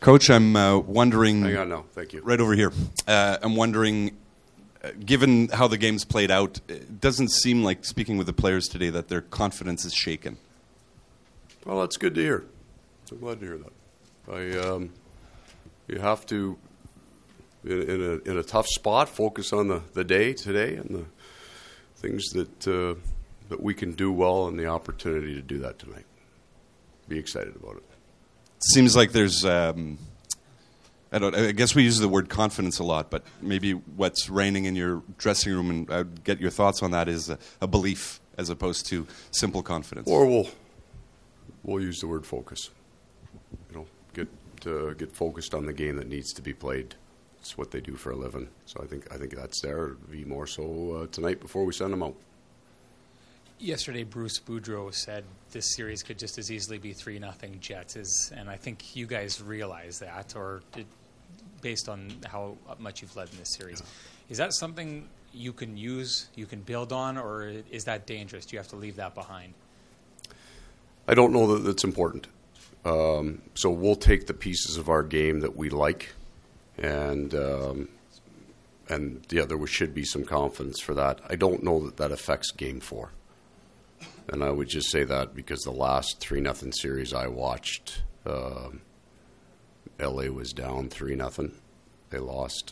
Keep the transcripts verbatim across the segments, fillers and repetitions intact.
Coach, I'm uh, wondering... Hang on now, thank you. Right over here. Uh, I'm wondering, uh, given how the game's played out, it doesn't seem like, speaking with the players today, that their confidence is shaken. Well, that's good to hear. I'm glad to hear that. I, um, you have to, in, in, a, in a tough spot, focus on the, the day today and the things that, uh, that we can do well and the opportunity to do that tonight. Be excited about it. Seems like there's, um, I don't. I guess we use the word confidence a lot, but maybe what's reigning in your dressing room, and I'd get your thoughts on that, is a, a belief as opposed to simple confidence. Or we'll we'll use the word focus. You know, get uh, get focused on the game that needs to be played. It's what they do for a living. So I think I think that's there. It'll be more so uh, tonight before we send them out. Yesterday, Bruce Boudreau said this series could just as easily be three nothing Jets, is, and I think you guys realize that, or did, based on how much you've led in this series. Yeah. Is that something you can use, you can build on, or is that dangerous? Do you have to leave that behind? I don't know that that's important. Um, so we'll take the pieces of our game that we like, and um, and yeah, there should be some confidence for that. I don't know that that affects Game Four. And I would just say that because the last three nothing series I watched, uh, L A was down three nothing. They lost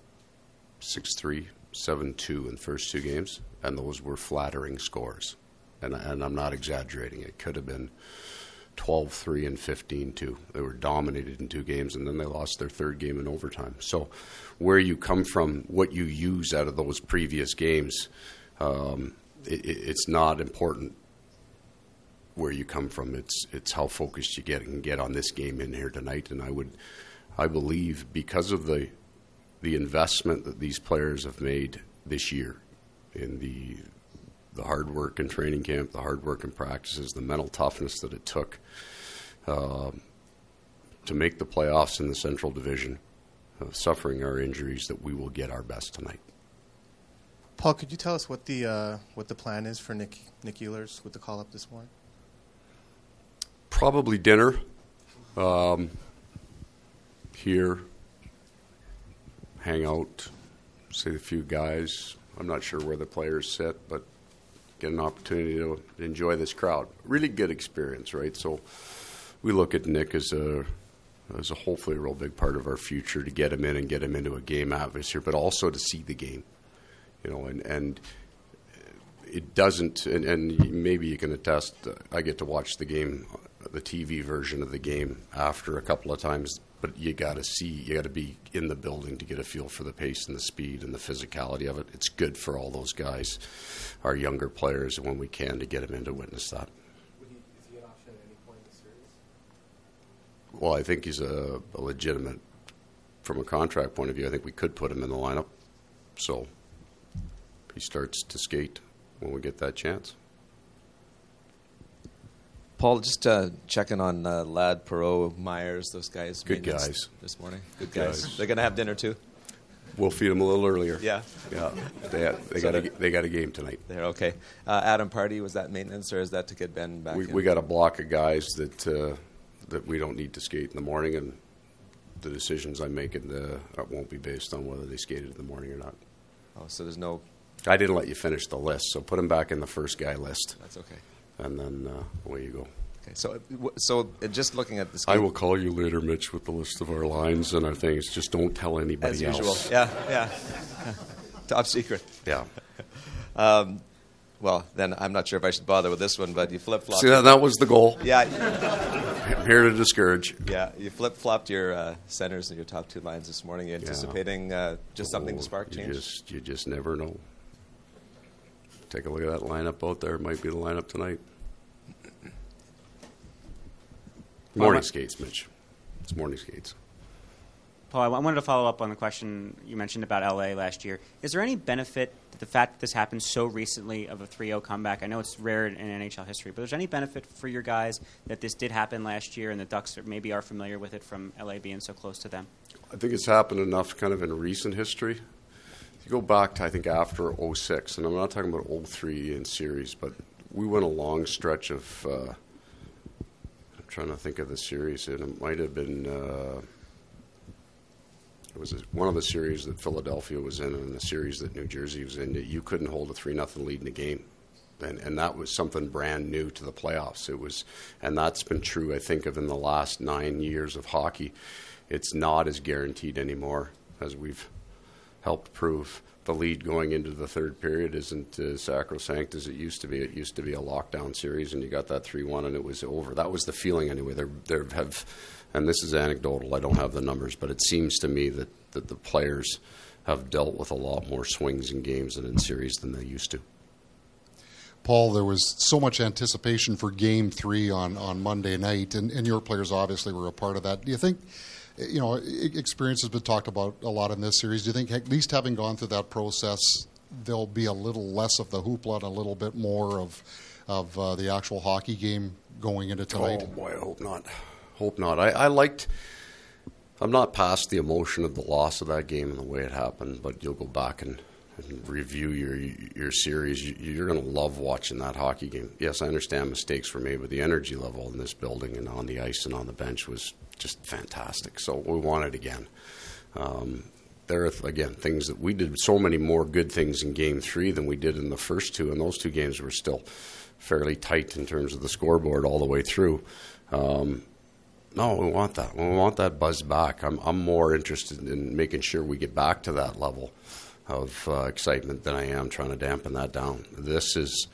six three, seven two in the first two games, and those were flattering scores. And, and I'm not exaggerating. It could have been twelve three and fifteen two. They were dominated in two games, and then they lost their third game in overtime. So where you come from, what you use out of those previous games, um, it, it's not important where you come from. It's it's how focused you get and get on this game in here tonight. And I would, I believe, because of the the investment that these players have made this year in the the hard work in training camp, the hard work in practices, the mental toughness that it took uh, to make the playoffs in the Central Division, uh, suffering our injuries, that we will get our best tonight. Paul, could you tell us what the uh, what the plan is for Nick Nick Ehlers with the call up this morning? Probably dinner um, here, hang out, see a few guys. I'm not sure where the players sit, but get an opportunity to enjoy this crowd. Really good experience, right? So we look at Nick as a as a hopefully a real big part of our future, to get him in and get him into a game atmosphere, but also to see the game. You know, and, and it doesn't, and, and maybe you can attest, I get to watch the game, the T V version of the game after a couple of times, but you got to see, you got to be in the building to get a feel for the pace and the speed and the physicality of it. It's good for all those guys, our younger players, and when we can, to get them in to witness that. Would he, is he an option at any point in the series? Well, I think he's a, a legitimate, from a contract point of view, I think we could put him in the lineup. So he starts to skate when we get that chance. Paul, just uh, checking on uh, Ladd, Perreault, Myers, those guys. Good guys. This morning. Good guys. guys. They're going to have dinner too? We'll feed them a little earlier. Yeah. Yeah. They, have, they, so got, a, they got a game tonight. They're okay. Uh, Adam Party, was that maintenance, or is that to get Ben back we, in? We got a block of guys that uh, that we don't need to skate in the morning, and the decisions I make in the, won't be based on whether they skated in the morning or not. Oh, so there's no... I didn't let you finish the list, so put them back in the first guy list. That's okay. And then uh, away you go. Okay, so so just looking at this game, I will call you later, Mitch, with the list of our lines and our things. Just don't tell anybody as usual. else. Yeah, yeah. Top secret. Yeah. um, well, then I'm not sure if I should bother with this one, but you flip-flopped. See, that, that was the goal. Yeah. I'm here to discourage. Yeah, you flip-flopped your uh, centers and your top two lines this morning. You anticipating yeah. uh, just oh, something to spark you change? Just, you just never know. Take a look at that lineup out there. It might be the lineup tonight. Morning skates, Mitch. It's morning skates. Paul, I wanted to follow up on the question you mentioned about L A last year. Is there any benefit to the fact that this happened so recently of a three oh comeback? I know it's rare in N H L history, but is there any benefit for your guys that this did happen last year and the Ducks maybe are familiar with it from L A being so close to them? I think it's happened enough kind of in recent history. If you go back to, I think, after oh six, and I'm not talking about oh three in series, but we went a long stretch of... Uh, trying to think of the series, and it might have been uh, it was a, one of the series that Philadelphia was in and the series that New Jersey was in, that you couldn't hold a three nothing lead in a game. And, and that was something brand new to the playoffs. It was, and that's been true, I think, of in the last nine years of hockey. It's not as guaranteed anymore, as we've helped prove. The lead going into the third period isn't uh, sacrosanct as it used to be. It used to be a lockdown series, and you got that three one, and it was over. That was the feeling anyway. There, there have, and this is anecdotal. I don't have the numbers, but it seems to me that, that the players have dealt with a lot more swings in games and in series than they used to. Paul, there was so much anticipation for Game Three on, on Monday night, and, and your players obviously were a part of that. Do you think? You know, experience has been talked about a lot in this series. Do you think, at least having gone through that process, there'll be a little less of the hoopla and a little bit more of of uh, the actual hockey game going into tonight? Oh, boy, I hope not. Hope not. I, I liked... I'm not past the emotion of the loss of that game and the way it happened, but you'll go back and, and review your your series. You, you're going to love watching that hockey game. Yes, I understand mistakes were made, but the energy level in this building and on the ice and on the bench was just fantastic. So we want it again. Um, there are, again, things that we did so many more good things in Game Three than we did in the first two, and those two games were still fairly tight in terms of the scoreboard all the way through. Um, no, we want that. We want that buzz back. I'm, I'm more interested in making sure we get back to that level of uh, excitement than I am trying to dampen that down. This is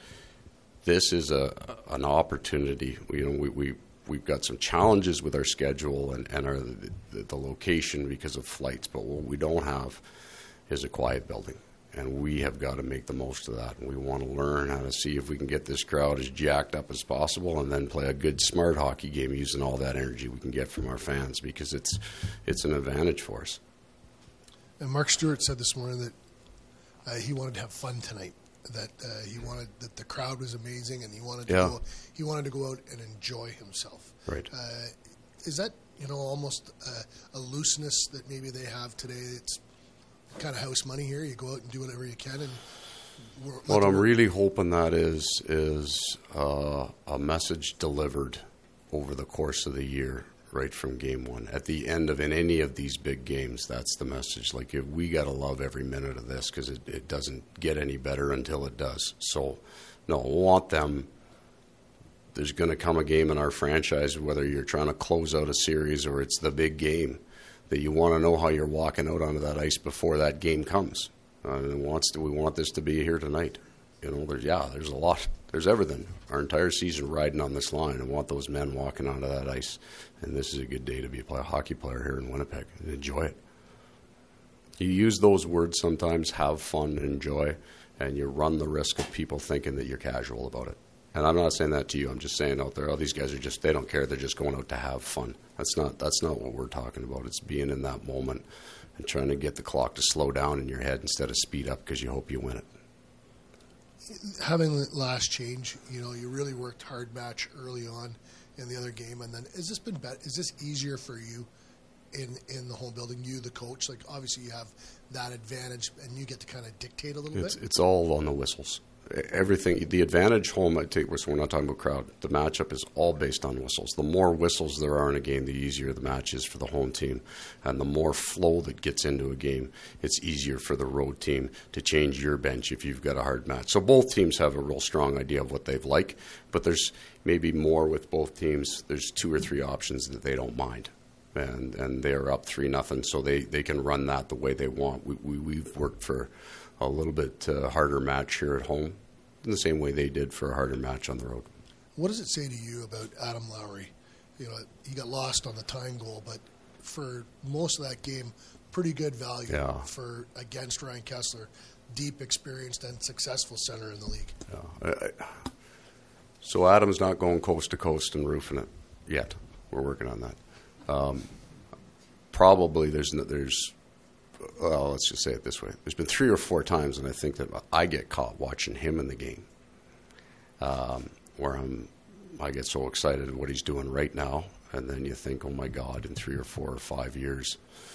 this is a an opportunity. You know, we. we We've got some challenges with our schedule and, and our, the, the location because of flights, but what we don't have is a quiet building, and we have got to make the most of that. And we want to learn how to see if we can get this crowd as jacked up as possible and then play a good, smart hockey game using all that energy we can get from our fans, because it's it's an advantage for us. And Mark Stewart said this morning that uh, he wanted to have fun tonight. That uh, he wanted that the crowd was amazing, and he wanted to yeah. go, he wanted to go out and enjoy himself. Right. Uh, is that, you know, almost a, a looseness that maybe they have today? It's kind of house money here. You go out and do whatever you can. And what I'm really hoping that is is uh, a message delivered over the course of the year, right from game one. At the end of in any of these big games, that's the message. Like, if we got to love every minute of this, because it, it doesn't get any better until it does. So, no, I want them. There's going to come a game in our franchise, whether you're trying to close out a series or it's the big game, that you want to know how you're walking out onto that ice before that game comes. Uh, and it wants to, we want this to be here tonight. You know, there's, yeah, there's a lot. There's everything. Our entire season riding on this line. I want those men walking onto that ice. And this is a good day to be a play, hockey player here in Winnipeg and enjoy it. You use those words sometimes, have fun, enjoy, and you run the risk of people thinking that you're casual about it. And I'm not saying that to you. I'm just saying out there, oh, these guys are just, they don't care. They're just going out to have fun. That's not, that's not what we're talking about. It's being in that moment and trying to get the clock to slow down in your head instead of speed up because you hope you win it. Having the last change, you know, you really worked hard match early on in the other game, and then has this been better? Is this easier for you in in the home building? You, the coach, like obviously you have that advantage, and you get to kind of dictate a little it's, bit. It's all on the whistles. Everything, the advantage home, I take, so we're not talking about crowd. The matchup is all based on whistles. The more whistles there are in a game, the easier the match is for the home team. And the more flow that gets into a game, it's easier for the road team to change your bench if you've got a hard match. So both teams have a real strong idea of what they've like, but there's maybe more with both teams. There's two or three options that they don't mind. And and they're up three nothing, so they, they can run that the way they want. We, we, we've worked for a little bit uh, harder match here at home, in the same way they did for a harder match on the road. What does it say to you about Adam Lowry? You know, he got lost on the tying goal, but for most of that game, pretty good value yeah. for against Ryan Kessler, deep, experienced, and successful center in the league. Yeah. I, I, so Adam's not going coast to coast and roofing it yet. We're working on that. Um, probably there's there's. Well, let's just say it this way. There's been three or four times, and I think that I get caught watching him in the game, um, where I'm, I get so excited at what he's doing right now, and then you think, oh my God, in three or four or five years,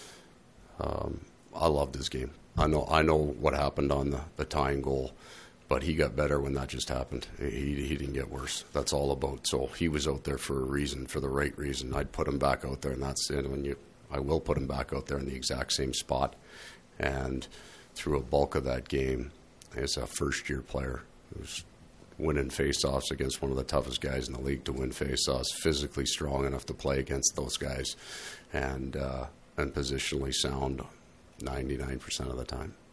um, I loved his game. I know, I know what happened on the, the tying goal, but he got better when that just happened. He he didn't get worse. That's all about. So he was out there for a reason, for the right reason. I'd put him back out there, and that's it. When you I will put him back out there in the exact same spot. And through a bulk of that game, as a first-year player who's winning face-offs against one of the toughest guys in the league to win face-offs, physically strong enough to play against those guys, and uh, and positionally sound ninety-nine percent of the time.